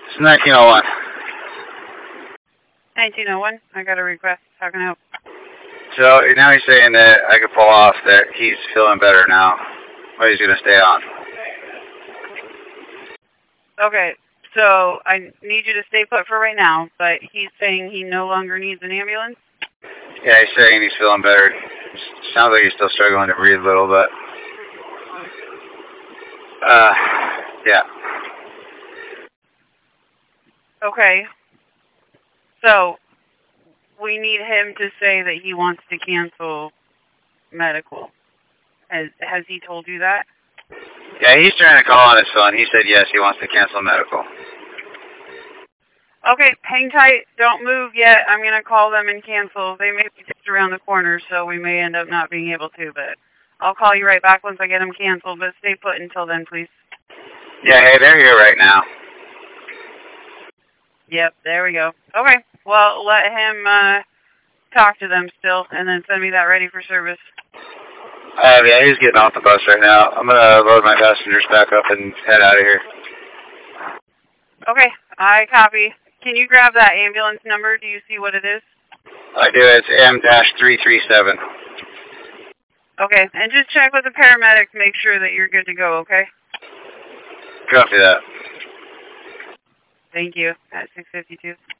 It's 1901. 1901. I got a request. How can I help? So now he's saying that I could pull off, that he's feeling better now, but he's going to stay on. Okay, so I need you to stay put for right now, but he's saying he no longer needs an ambulance? Yeah, he's saying he's feeling better. Sounds like he's still struggling to breathe a little bit. Yeah. Okay. So, we need him to say that he wants to cancel medical. Has he told you that? Yeah, he's trying to call on his phone. He said yes, he wants to cancel medical. Okay, hang tight. Don't move yet. I'm going to call them and cancel. They may be just around the corner, so we may end up not being able to, but I'll call you right back once I get them canceled, but stay put until then, please. Yeah, hey, they're here right now. Yep, there we go. Okay, well, let him talk to them still, and then send me that ready for service. Yeah, he's getting off the bus right now. I'm going to load my passengers back up and head out of here. Okay, I copy. Can you grab that ambulance number? Do you see what it is? I do. It's M-337. Okay, and just check with the paramedics, make sure that you're good to go, okay? Copy that. Thank you. At 6:52.